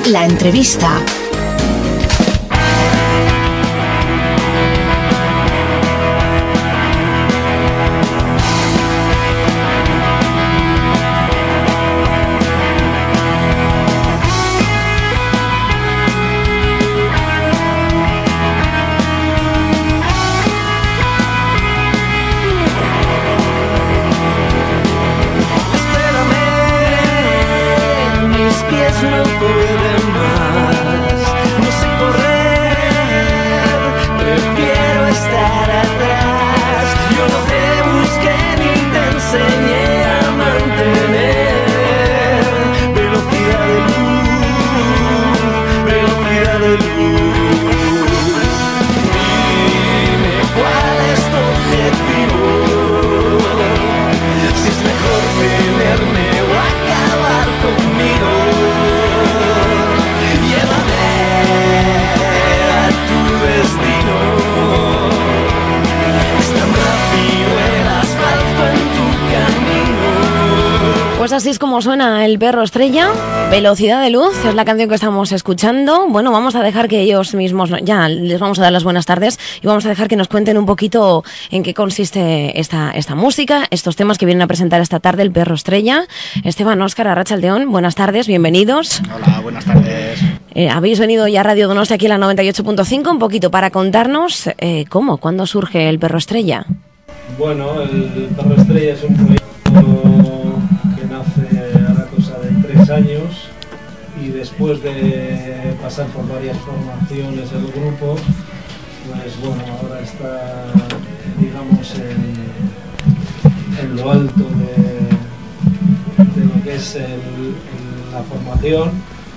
La entrevista. Pues así es como suena El Perro Estrella. Velocidad de Luz es la canción que estamos escuchando. Bueno, vamos a dejar que ellos mismos, ya les vamos a dar las buenas tardes y vamos a dejar que nos cuenten un poquito en qué consiste esta música, estos temas que vienen a presentar esta tarde El Perro Estrella. Esteban, Óscar, Arratsaldeon, buenas tardes, bienvenidos. Hola, buenas tardes. Habéis venido ya a Radio Donostia aquí a la 98.5 un poquito para contarnos cuándo surge El Perro Estrella. Bueno, El Perro Estrella es un proyecto que nace a la cosa de 3 años y después de pasar por varias formaciones el grupo, pues bueno, ahora está, digamos, en lo alto de lo que es la formación.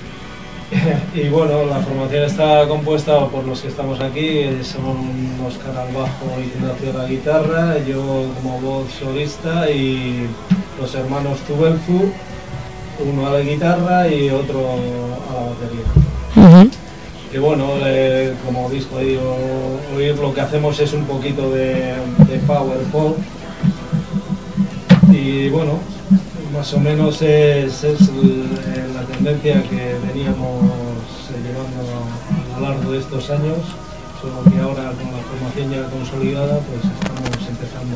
Y bueno, la formación está compuesta por los que estamos aquí, son Óscar al bajo y Ignacio a la guitarra, yo como voz solista y los hermanos Tubelfu, uno a la guitarra y otro a la batería. Que bueno, como habéis podido oír, lo que hacemos es un poquito de power pop y bueno, más o menos es la tendencia que veníamos llevando a lo largo de estos años, solo que ahora con la formación ya consolidada pues estamos empezando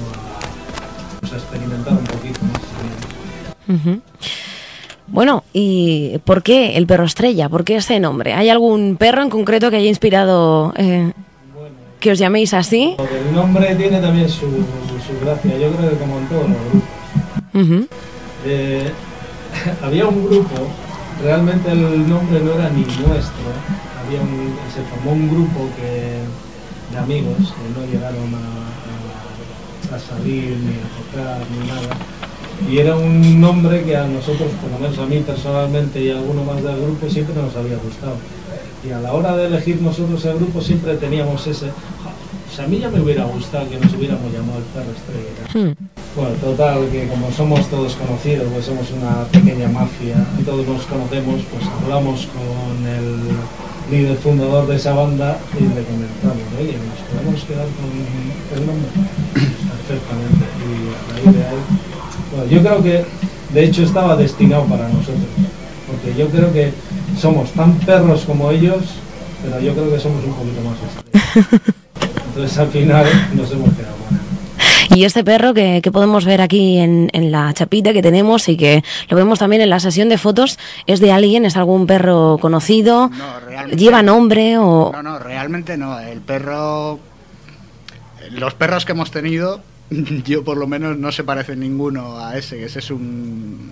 a experimentar un poquito más. Bueno, ¿y por qué El Perro Estrella? ¿Por qué ese nombre? ¿Hay algún perro en concreto que haya inspirado que os llaméis así? El nombre tiene también su gracia, yo creo que como en todos los grupos. Había un grupo, realmente el nombre no era ni nuestro, se formó un grupo de amigos que no llegaron a salir ni a tocar ni nada, y era un nombre que a nosotros, por lo menos a mí personalmente y a alguno más del grupo, siempre nos había gustado, y a la hora de elegir nosotros el grupo siempre teníamos ese, o sea, a mí ya me hubiera gustado que nos hubiéramos llamado El Perro Estrella. Bueno, total, que como somos todos conocidos, pues somos una pequeña mafia y todos nos conocemos, pues hablamos con el líder fundador de esa banda y le comentamos, oye, ¿nos podemos quedar con el nombre? Perfectamente, y a raíz de ahí, bueno, yo creo que de hecho estaba destinado para nosotros, porque yo creo que somos tan perros como ellos, pero yo creo que somos un poquito más estrellas. Entonces al final nos hemos quedado mal. Y este perro que podemos ver aquí en la chapita que tenemos y que lo vemos también en la sesión de fotos, ¿es de alguien? ¿Es algún perro conocido? No, realmente ¿lleva nombre o...? No, realmente no. El perro... Los perros que hemos tenido, yo por lo menos no se parece ninguno a ese, que ese es un...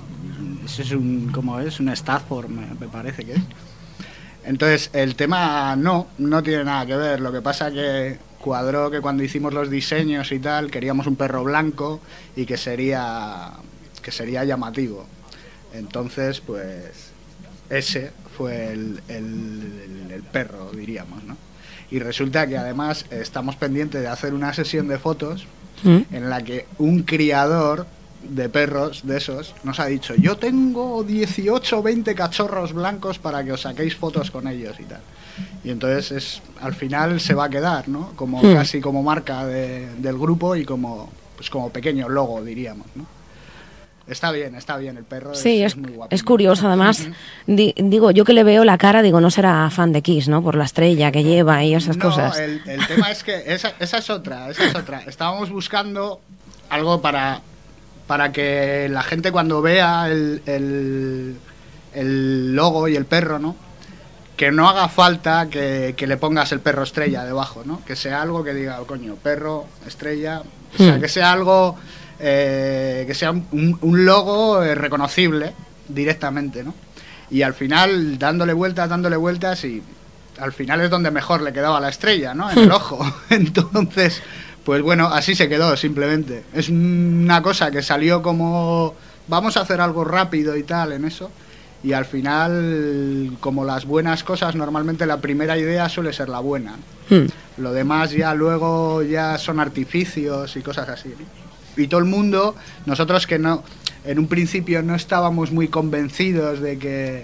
¿cómo es? Un Stafford, me parece que es. Entonces, el tema no tiene nada que ver. Lo que pasa que cuadró que cuando hicimos los diseños y tal, queríamos un perro blanco y que sería llamativo. Entonces, pues, ese fue el perro, diríamos, ¿no? Y resulta que además estamos pendientes de hacer una sesión de fotos en la que un criador de perros de esos nos ha dicho, yo tengo 18 o 20 cachorros blancos para que os saquéis fotos con ellos y tal. Y entonces al final se va a quedar, ¿no? Como casi como marca del grupo y como pequeño logo, diríamos, ¿no? Está bien, el perro Sí, es muy guapo. es curioso, además, digo, yo que le veo la cara, digo, no será fan de Kiss, ¿no? Por la estrella que lleva y esas cosas. El tema es que esa es otra. Estábamos buscando algo para que la gente cuando vea el logo y el perro, ¿no? Que no haga falta que le pongas el perro estrella debajo, ¿no? Que sea algo que diga, coño, perro, estrella, o sea, que sea algo, que sea un logo reconocible directamente, ¿no? Y al final, dándole vueltas y al final es donde mejor le quedaba la estrella, ¿no? En el ojo. Entonces, pues bueno, así se quedó simplemente. Es una cosa que salió como, vamos a hacer algo rápido y tal en eso. Y al final, como las buenas cosas, normalmente la primera idea suele ser la buena. Lo demás ya luego ya son artificios y cosas así, ¿no? Y todo el mundo, nosotros que no, en un principio no estábamos muy convencidos de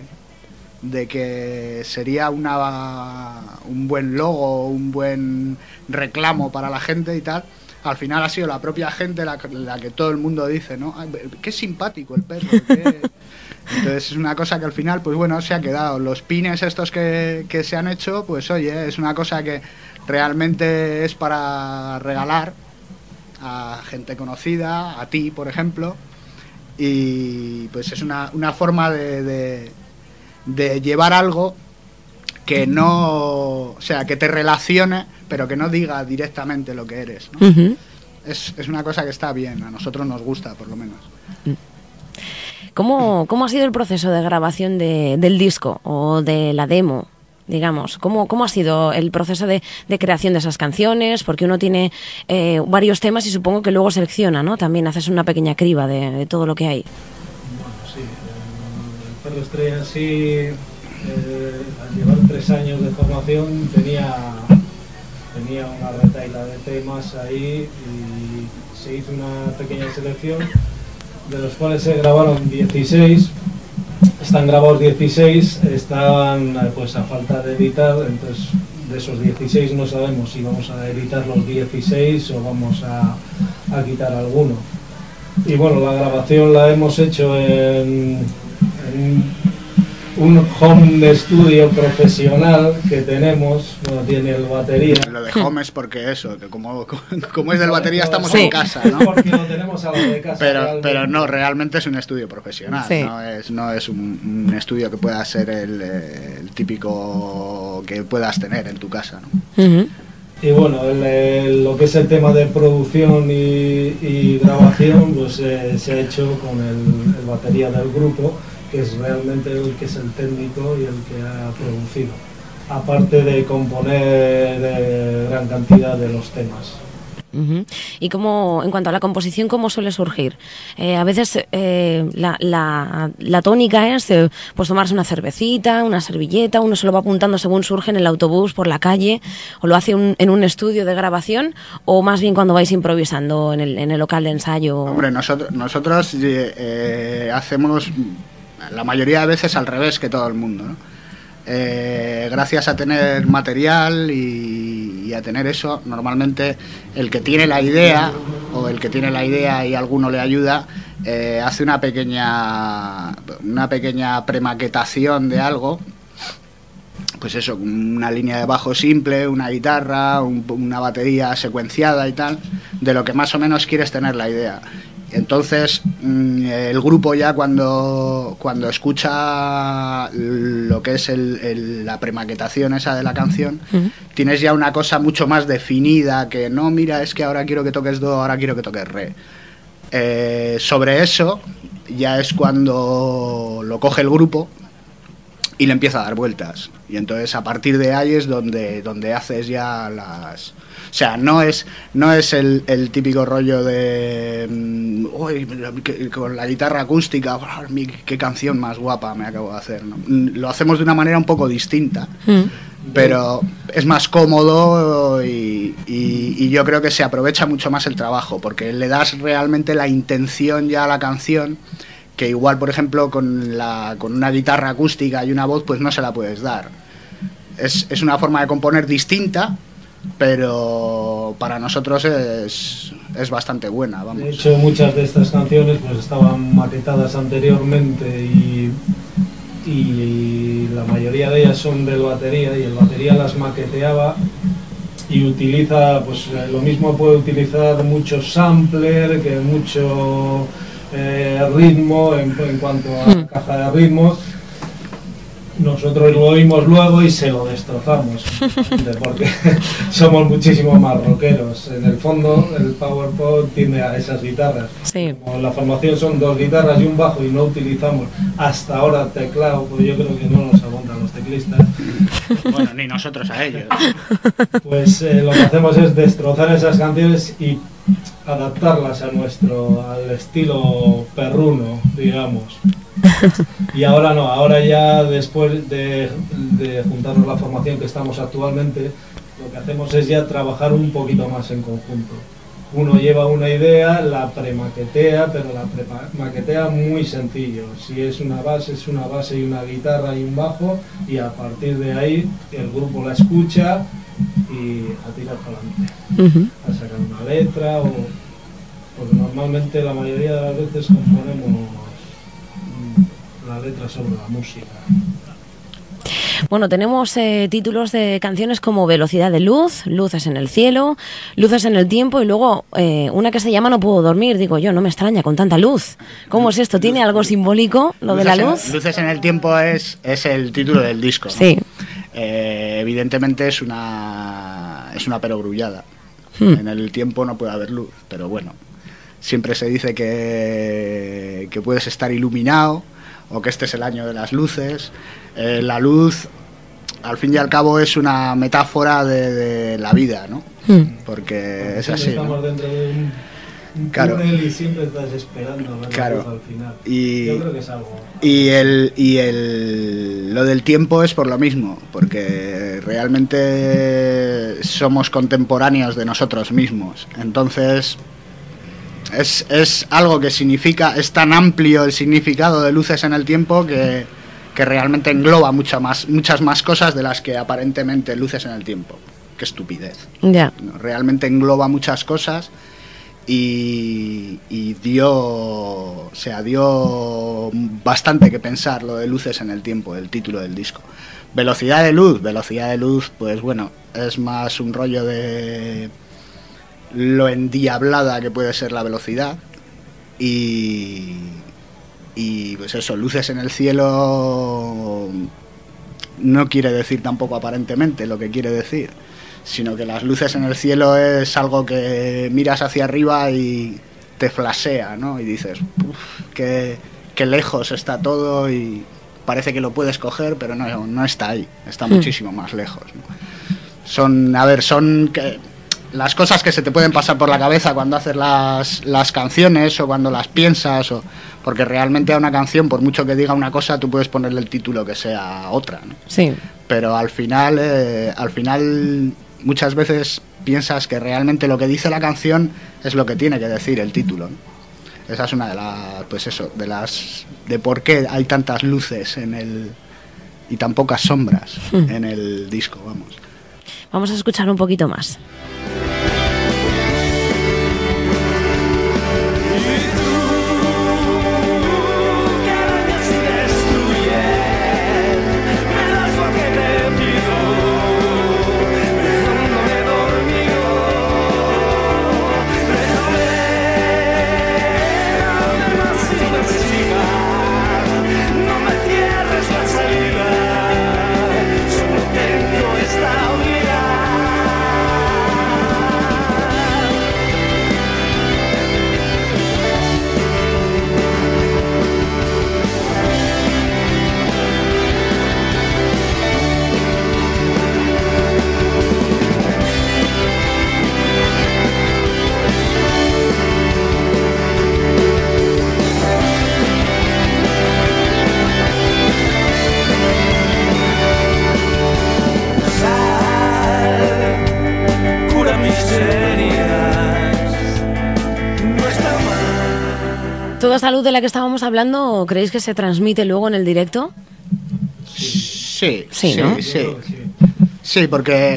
que sería un buen logo, un buen reclamo para la gente y tal. Al final ha sido la propia gente la que todo el mundo dice, ¿no? Ay, qué simpático el perro, Entonces es una cosa que al final, pues bueno, se ha quedado. Los pines estos que se han hecho, pues oye, es una cosa que realmente es para regalar a gente conocida, a ti, por ejemplo, y pues es una forma de llevar algo que no, o sea, que te relacione, pero que no diga directamente lo que eres, ¿no? Es una cosa que está bien, a nosotros nos gusta, por lo menos. ¿Cómo ha sido el proceso de grabación del disco o de la demo, digamos? ¿Cómo ha sido el proceso de creación de esas canciones? Porque uno tiene varios temas y supongo que luego selecciona, ¿no? También haces una pequeña criba de todo lo que hay. Bueno, sí. El perro estrella sí, al llevar 3 años de formación tenía una retahíla de temas ahí y se hizo una pequeña selección, de los cuales se grabaron 16, están grabados 16, están pues a falta de editar, entonces de esos 16 no sabemos si vamos a editar los 16 o vamos a quitar alguno. Y bueno, la grabación la hemos hecho en un home studio profesional que tenemos, bueno, tiene el batería. Lo de home es porque eso, que como es del batería estamos en casa, ¿no? Porque lo tenemos a lo de casa. Pero no, realmente es un estudio profesional, sí. No es un estudio que pueda ser el típico que puedas tener en tu casa, ¿no? Y bueno, lo que es el tema de producción y grabación, pues se ha hecho con el batería del grupo, que es realmente el que es el técnico y el que ha producido, aparte de componer gran cantidad de los temas. Y en cuanto a la composición, ¿cómo suele surgir? A veces la tónica es pues tomarse una cervecita, una servilleta, uno se lo va apuntando según surge en el autobús, por la calle, o lo hace en un estudio de grabación, o más bien cuando vais improvisando en el local de ensayo. Hombre, nosotros hacemos la mayoría de veces al revés que todo el mundo, ¿no? Gracias a tener material y a tener eso, normalmente el que tiene la idea y alguno le ayuda, hace una pequeña premaquetación de algo, pues eso, una línea de bajo simple, una guitarra, una batería secuenciada y tal, de lo que más o menos quieres tener la idea. Entonces el grupo ya cuando escucha lo que es la premaquetación esa de la canción, tienes ya una cosa mucho más definida, que no, mira, es que ahora quiero que toques do, ahora quiero que toques re. Sobre eso ya es cuando lo coge el grupo y le empieza a dar vueltas, y entonces a partir de ahí es donde haces ya las... O sea, no es el típico rollo de con la guitarra acústica, qué canción más guapa me acabo de hacer, ¿no? Lo hacemos de una manera un poco distinta, pero es más cómodo y yo creo que se aprovecha mucho más el trabajo, porque le das realmente la intención ya a la canción, que igual, por ejemplo, con una guitarra acústica y una voz, pues no se la puedes dar. Es una forma de componer distinta, pero para nosotros es bastante buena, vamos. De hecho, muchas de estas canciones pues estaban maquetadas anteriormente y la mayoría de ellas son del batería, y el batería las maqueteaba y utiliza, pues lo mismo puede utilizar mucho sampler que mucho ritmo en cuanto a caja de ritmos. Nosotros lo oímos luego y se lo destrozamos, porque somos muchísimo más rockeros. En el fondo, el power pop tiende a esas guitarras. Sí. Como la formación son 2 guitarras y un bajo y no utilizamos hasta ahora teclado, pues yo creo que no nos aguantan los teclistas. Bueno, ni nosotros a ellos. Pues lo que hacemos es destrozar esas canciones y adaptarlas al estilo perruno, digamos. Y ahora no, ahora ya después de juntarnos la formación que estamos actualmente, lo que hacemos es ya trabajar un poquito más en conjunto. Uno lleva una idea, la premaquetea, pero la premaquetea muy sencillo. Si es una base y una guitarra y un bajo, y a partir de ahí el grupo la escucha y a tirar para adelante. A sacar una letra, porque normalmente la mayoría de las veces componemos la letra sobre la música. Bueno, tenemos títulos de canciones como Velocidad de Luz, Luces en el cielo, Luces en el tiempo, y luego una que se llama No puedo dormir. Digo yo, no me extraña con tanta luz. ¿Cómo es esto? ¿Tiene algo simbólico lo de la luz? Luces en el tiempo es el título del disco, ¿no? Sí. Evidentemente es una perogrullada. En el tiempo no puede haber luz, pero bueno, siempre se dice que puedes estar iluminado, o que este es el año de las luces. La luz, al fin y al cabo, es una metáfora de la vida, ¿no? Porque es así, estamos, ¿no?, dentro de un túnel y siempre estás esperando ver la luz al final. Yo creo que es algo. Lo del tiempo es por lo mismo, porque realmente somos contemporáneos de nosotros mismos. Entonces es algo que significa, es tan amplio el significado de Luces en el tiempo que realmente engloba muchas más cosas de las que aparentemente Luces en el tiempo. Qué estupidez. Ya. Realmente engloba muchas cosas y dio bastante que pensar lo de Luces en el tiempo, el título del disco. Velocidad de luz, pues bueno, es más un rollo de lo endiablada que puede ser la velocidad, y pues eso, Luces en el cielo no quiere decir tampoco aparentemente lo que quiere decir, sino que las luces en el cielo es algo que miras hacia arriba y te flashea, ¿no? Y dices, qué lejos está todo, y parece que lo puedes coger, pero no está ahí, está muchísimo más lejos, ¿no? Son las cosas que se te pueden pasar por la cabeza cuando haces las canciones o cuando las piensas, porque realmente a una canción, por mucho que diga una cosa, tú puedes ponerle el título que sea otra, ¿no? Sí. Pero al final muchas veces piensas que realmente lo que dice la canción es lo que tiene que decir el título, ¿no? Esa es una de por qué hay tantas luces y tan pocas sombras en el disco, vamos. Vamos a escuchar un poquito más. ¿Toda esta luz de la que estábamos hablando, creéis que se transmite luego en el directo? Sí, Sí, ¿no? Sí, porque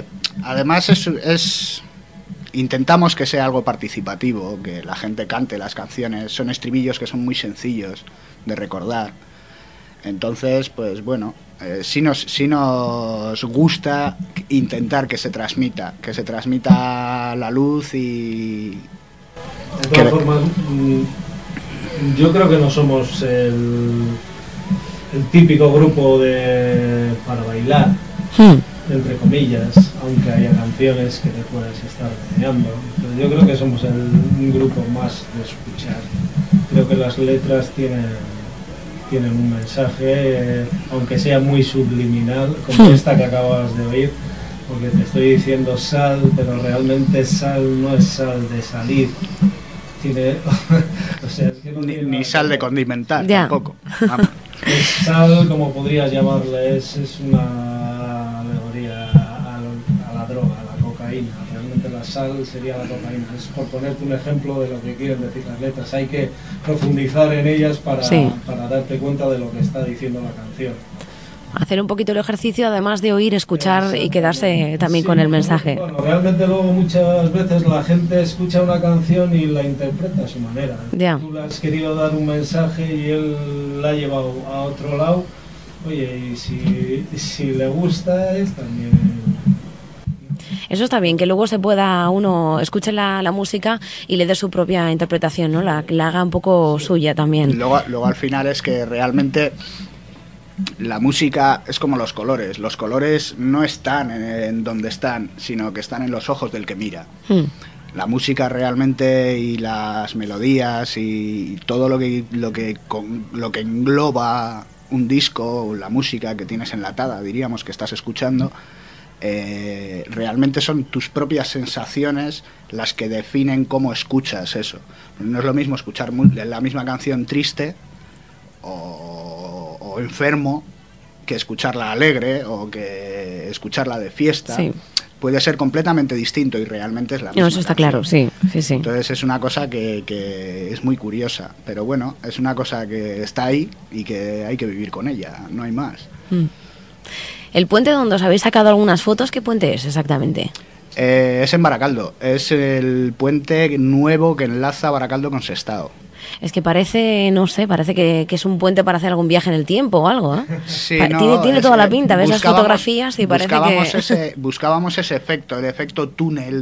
Además intentamos que sea algo participativo, que la gente cante las canciones. Son estribillos que son muy sencillos de recordar. Entonces, pues bueno, sí nos gusta intentar que se transmita la luz y... De todas formas, yo creo que no somos el típico grupo para bailar, entre comillas, aunque haya canciones que te puedas estar meneando. Pero yo creo que somos un grupo más de escuchar. Creo que las letras tienen un mensaje, aunque sea muy subliminal, como esta que acabas de oír, porque te estoy diciendo sal, pero realmente sal no es sal de salir. O sea, es que no ni sal de condimentar, ya. Tampoco. Vamos. Es sal, como podrías llamarle, es una alegoría a la droga, a la cocaína. Realmente la sal sería la cocaína. Es por ponerte un ejemplo de lo que quieren decir las letras. Hay que profundizar en ellas para darte cuenta de lo que está diciendo la canción. Hacer un poquito el ejercicio, además de oír, escuchar y quedarse también con el mensaje. Bueno, realmente luego muchas veces la gente escucha una canción y la interpreta a su manera. Ya. Tú le has querido dar un mensaje y él la ha llevado a otro lado. Oye, y si le gusta, es también... Eso está bien, que luego se pueda uno escuche la música y le dé su propia interpretación, ¿no? La haga un poco suya también. Luego al final es que realmente... La música es como los colores. Los colores no están en donde están, sino que están en los ojos del que mira. La música realmente y las melodías y todo lo que engloba un disco, la música que tienes enlatada, diríamos, que estás escuchando, realmente son tus propias sensaciones las que definen cómo escuchas eso. No es lo mismo escuchar la misma canción triste o enfermo que escucharla alegre o que escucharla de fiesta. Sí. Puede ser completamente distinto y realmente es la misma. No, eso está canción. claro, sí. Entonces es una cosa que es muy curiosa, pero bueno, es una cosa que está ahí y que hay que vivir con ella, no hay más. El puente donde os habéis sacado algunas fotos, ¿qué puente es exactamente? Es en Baracaldo, es el puente nuevo que enlaza Baracaldo con Sestao. Es que parece, no sé, parece que es un puente para hacer algún viaje en el tiempo o algo, ¿eh? Sí, tiene toda la pinta, ves las fotografías y parece que... Buscábamos ese efecto, el efecto túnel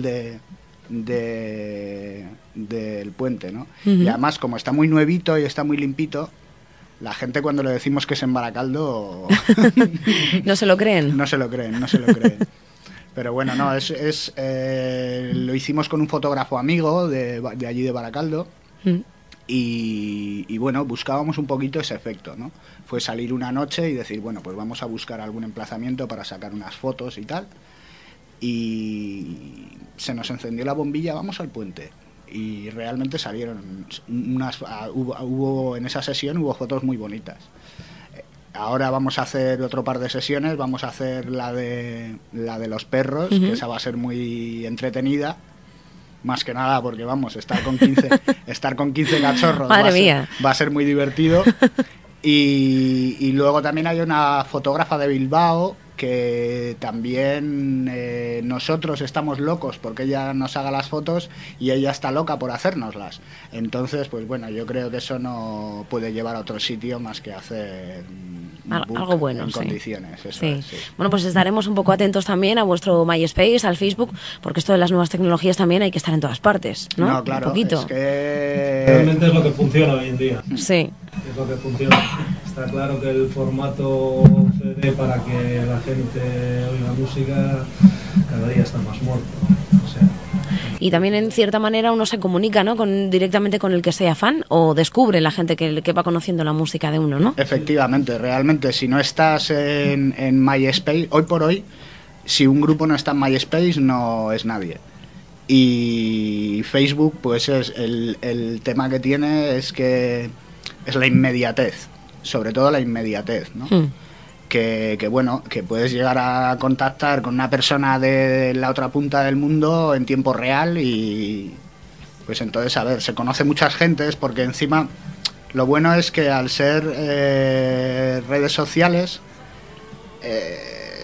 del puente, ¿no? Y además, como está muy nuevito y está muy limpito, la gente cuando le decimos que es en Baracaldo... No se lo creen. No se lo creen. Pero bueno, no, lo hicimos con un fotógrafo amigo de allí de Baracaldo. Y bueno, buscábamos un poquito ese efecto, ¿no? Fue salir una noche y decir, bueno, pues vamos a buscar algún emplazamiento para sacar unas fotos y tal. Y se nos encendió la bombilla, vamos al puente. Y realmente salieron hubo en esa sesión hubo fotos muy bonitas. Ahora vamos a hacer otro par de sesiones, vamos a hacer la de los perros, que esa va a ser muy entretenida. Más que nada porque, vamos, estar con 15 cachorros va a ser muy divertido. Y luego también hay una fotógrafa de Bilbao que también nosotros estamos locos porque ella nos haga las fotos y ella está loca por hacérnoslas. Entonces, pues bueno, yo creo que eso no puede llevar a otro sitio más que hacer algo bueno, en sí. Condiciones. Eso sí. Es, sí. Bueno, pues estaremos un poco atentos también a vuestro MySpace, al Facebook, porque esto de las nuevas tecnologías también hay que estar en todas partes, ¿no? No, claro, un poquito. es que... Realmente es lo que funciona hoy en día. Sí. Es lo que funciona. Está claro que el formato CD para que la gente oiga música cada día está más muerto. O sea, y también en cierta manera uno se comunica, ¿no? Directamente con el que sea fan o descubre la gente que va conociendo la música de uno, ¿no? Efectivamente, realmente si no estás en MySpace, hoy por hoy, si un grupo no está en MySpace no es nadie. Y Facebook, pues es el tema que tiene es que es la inmediatez, sobre todo la inmediatez, ¿no? Que bueno, que puedes llegar a contactar con una persona de la otra punta del mundo en tiempo real y pues entonces, a ver, se conoce muchas gentes porque encima lo bueno es que al ser redes sociales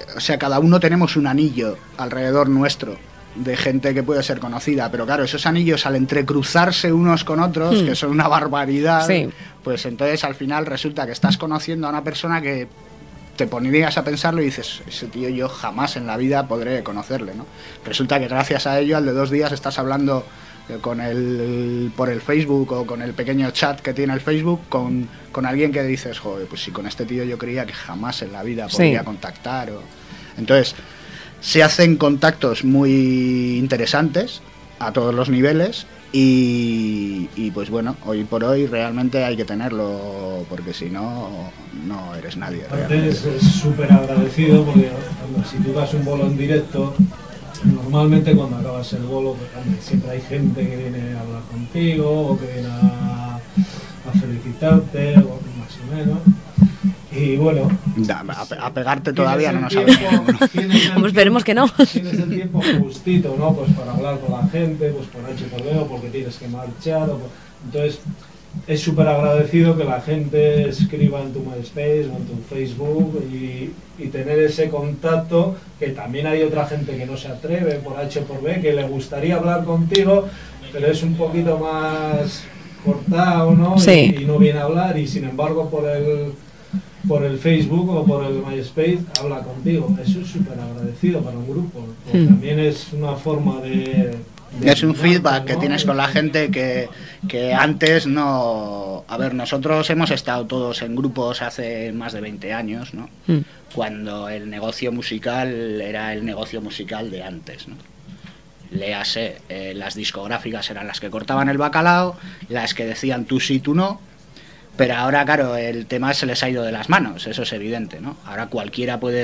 o sea, cada uno tenemos un anillo alrededor nuestro de gente que puede ser conocida, pero claro, esos anillos al entrecruzarse unos con otros, que son una barbaridad, pues entonces al final resulta que estás conociendo a una persona que te pondrías a pensarlo y dices, ese tío yo jamás en la vida podré conocerle, ¿no? Resulta que gracias a ello al de 2 días estás hablando con por el Facebook o con el pequeño chat que tiene el Facebook con alguien que dices, joder, pues si con este tío yo creía que jamás en la vida podría contactar. Entonces se hacen contactos muy interesantes a todos los niveles y pues bueno, hoy por hoy realmente hay que tenerlo porque si no, no eres nadie. Aparte es súper agradecido porque si tú das un bolo en directo, normalmente cuando acabas el bolo, pues, siempre hay gente que viene a hablar contigo o que viene a felicitarte, o más o menos. Y bueno, a pegarte todavía no nos sabemos. Esperemos que no. Tienes el tiempo justito, ¿no? Pues para hablar con la gente, pues por H por B o porque tienes que marchar. Entonces, es súper agradecido que la gente escriba en tu MySpace o en tu Facebook y tener ese contacto, que también hay otra gente que no se atreve por H por B, que le gustaría hablar contigo, pero es un poquito más cortado, ¿no? Sí. Y no viene a hablar y sin embargo por el Facebook o por el MySpace habla contigo. Eso es súper agradecido para un grupo, porque también es una forma de es un feedback, ¿no?, que tienes con la gente que antes no... A ver, nosotros hemos estado todos en grupos hace más de 20 años, ¿no? Cuando el negocio musical era el negocio musical de antes, ¿no? Léase, las discográficas eran las que cortaban el bacalao, las que decían tú sí, tú no. Pero ahora, claro, el tema se les ha ido de las manos, eso es evidente, ¿no? Ahora cualquiera puede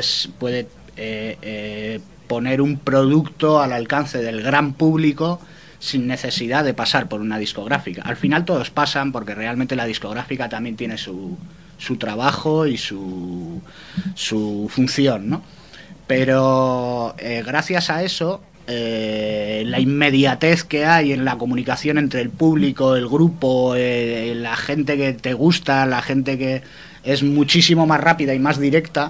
poner un producto al alcance del gran público sin necesidad de pasar por una discográfica. Al final todos pasan porque realmente la discográfica también tiene su trabajo y su función, ¿no? Pero gracias a eso, la inmediatez que hay en la comunicación entre el público, el grupo, la gente que te gusta, la gente que es muchísimo más rápida y más directa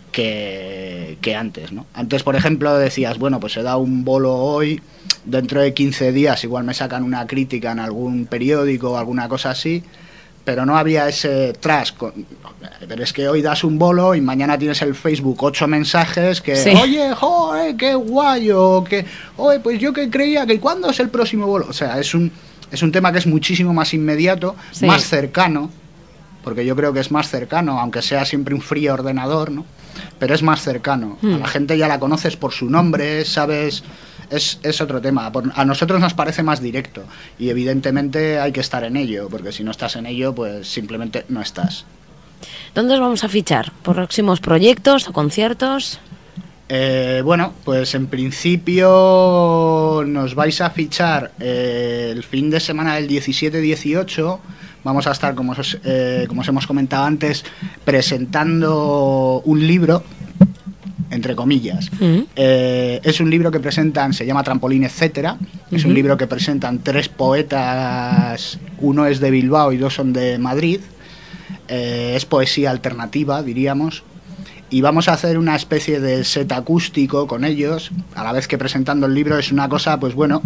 que antes, ¿no? Antes, por ejemplo, decías, bueno, pues he dado un bolo hoy, dentro de 15 días igual me sacan una crítica en algún periódico o alguna cosa así, pero no había ese tras. Pero es que hoy das un bolo y mañana tienes el Facebook 8 mensajes que, oye, joder, qué guay, o que, oye, pues yo que creía que ¿cuándo es el próximo bolo? O sea, es un tema que es muchísimo más inmediato, más cercano, porque yo creo que es más cercano, aunque sea siempre un frío ordenador, ¿no? Pero es más cercano. A la gente ya la conoces por su nombre, sabes, es otro tema. A nosotros nos parece más directo y evidentemente hay que estar en ello, porque si no estás en ello, pues simplemente no estás. ¿Dónde os vamos a fichar? ¿Próximos proyectos o conciertos? Bueno, pues en principio nos vais a fichar el fin de semana del 17-18. Vamos a estar, como os hemos comentado antes, presentando un libro, entre comillas. Es un libro que presentan, se llama Trampolín, etcétera. Es un libro que presentan 3 poetas, uno es de Bilbao y 2 son de Madrid. Es poesía alternativa, diríamos. Y vamos a hacer una especie de set acústico con ellos, a la vez que presentando el libro. Es una cosa, pues bueno,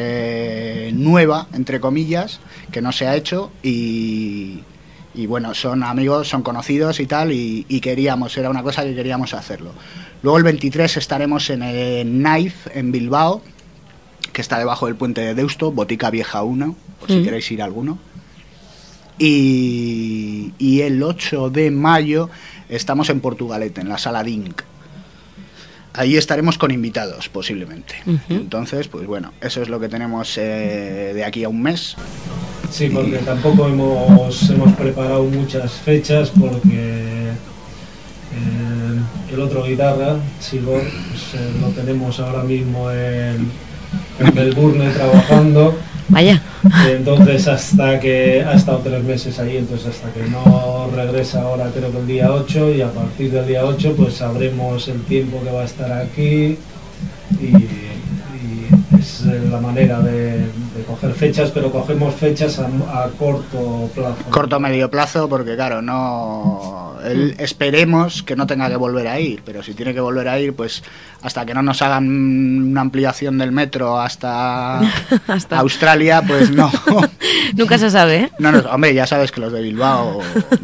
nueva, entre comillas, que no se ha hecho y bueno, son amigos, son conocidos y tal, y era una cosa que queríamos hacerlo. Luego el 23 estaremos en el Knife, en Bilbao, que está debajo del puente de Deusto, Botica Vieja 1, por si queréis ir a alguno. Y el 8 de mayo estamos en Portugalete, en la Sala DINC. Ahí estaremos con invitados, posiblemente. Entonces, pues bueno, eso es lo que tenemos de aquí a un mes. Sí, porque tampoco hemos preparado muchas fechas, porque el otro guitarra, Silvor, pues, lo tenemos ahora mismo en Melbourne trabajando. Vaya. Entonces ha estado 3 meses ahí, entonces hasta que no regresa ahora, creo que el día 8, y a partir del día 8 pues sabremos el tiempo que va a estar aquí y es la manera de coger fechas, pero cogemos fechas a corto plazo. Corto medio plazo, porque claro, no Él esperemos que no tenga que volver a ir, pero si tiene que volver a ir, pues hasta que no nos hagan una ampliación del metro hasta Australia, pues no. Nunca se sabe, ¿eh? No, hombre, ya sabes que los de Bilbao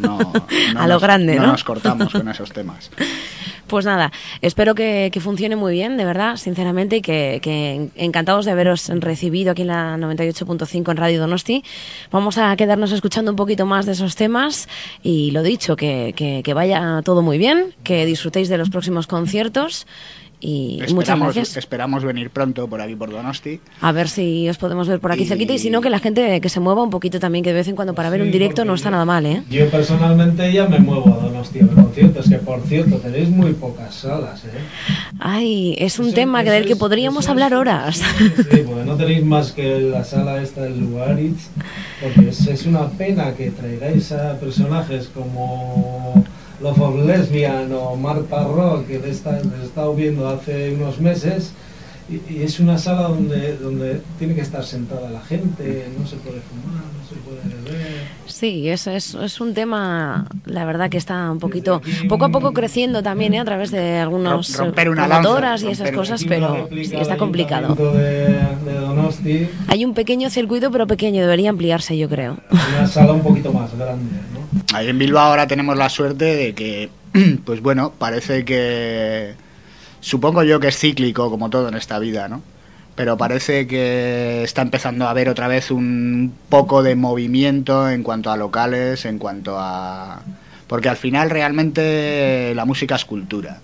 a lo grande, ¿no? No nos cortamos con esos temas. Pues nada, espero que funcione muy bien, de verdad, sinceramente, y que encantados de haberos recibido aquí en la 98.5 en Radio Donosti. Vamos a quedarnos escuchando un poquito más de esos temas y lo dicho, que vaya todo muy bien, que disfrutéis de los próximos conciertos. Y muchas gracias. Esperamos venir pronto por aquí por Donosti. A ver si os podemos ver por aquí cerquita, y si no, que la gente que se mueva un poquito también, que de vez en cuando para ver un directo no está nada mal, ¿eh? Yo personalmente ya me muevo a Donosti a ver conciertos, que por cierto tenéis muy pocas salas, ¿eh? Ay, es un tema del que podríamos hablar horas. Sí, porque no tenéis más que la sala esta del Lugaritz, porque es una pena que traigáis a personajes como Love of Lesbian o Marta Rock, que les he estado viendo hace unos meses, y es una sala donde tiene que estar sentada la gente, no se puede fumar, no se puede beber. Sí, es un tema, la verdad, que está un poquito, poco a poco creciendo también, a través de algunos promotoras y esas cosas, pero sí, está complicado. De Donosti. Hay un pequeño circuito, pero pequeño, debería ampliarse, yo creo. Una sala un poquito más grande, ¿no? Ahí en Bilbao ahora tenemos la suerte de que, pues bueno, parece que, supongo yo que es cíclico como todo en esta vida, ¿no? Pero parece que está empezando a haber otra vez un poco de movimiento en cuanto a locales, en cuanto a... Porque al final realmente la música es cultura,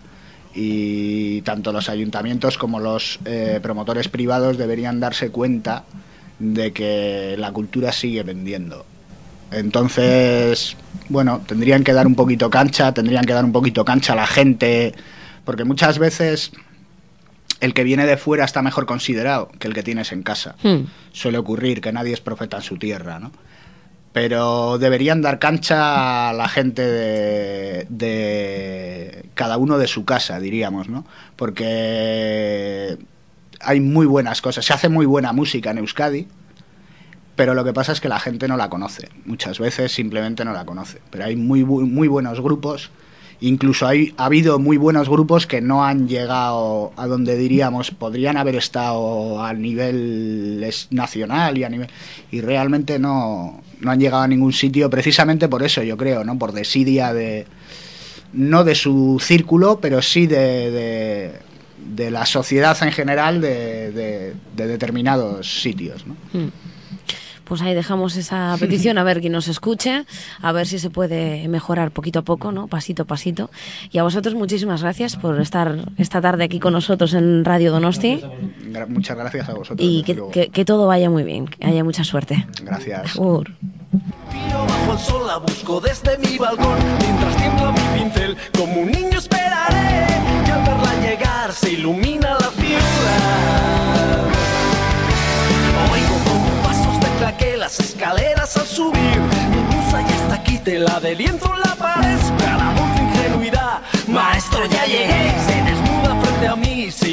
y tanto los ayuntamientos como los promotores privados deberían darse cuenta de que la cultura sigue vendiendo. Entonces, bueno, tendrían que dar un poquito cancha a la gente, porque muchas veces el que viene de fuera está mejor considerado que el que tienes en casa. Suele ocurrir, que nadie es profeta en su tierra, ¿no? Pero deberían dar cancha a la gente de cada uno de su casa, diríamos, ¿no? Porque hay muy buenas cosas, se hace muy buena música en Euskadi, pero lo que pasa es que la gente no la conoce. Muchas veces simplemente no la conoce. Pero hay muy buenos grupos. Incluso ha habido muy buenos grupos que no han llegado a donde diríamos podrían haber estado a nivel nacional y realmente no han llegado a ningún sitio, precisamente por eso, yo creo, ¿no? Por desidia no de su círculo, pero sí de la sociedad en general de determinados sitios, ¿no? Pues ahí dejamos esa petición, a ver quién nos escuche, a ver si se puede mejorar poquito a poco, ¿no? Pasito a pasito. Y a vosotros muchísimas gracias por estar esta tarde aquí con nosotros en Radio Donosti. Muchas gracias a vosotros. Y que todo vaya muy bien, que haya mucha suerte. Gracias. Agur. Bajo el sol la busco desde mi balcón, mientras tiembla mi pincel, como un niño esperaré, y al verla llegar se ilumina la ciudad. Oigo como pasos de claqué las escaleras al subir, mi musa ya está aquí, tela de lienzo en la pared, para la voz de ingenuidad, maestro ya llegué, se desnuda frente a mí, sí.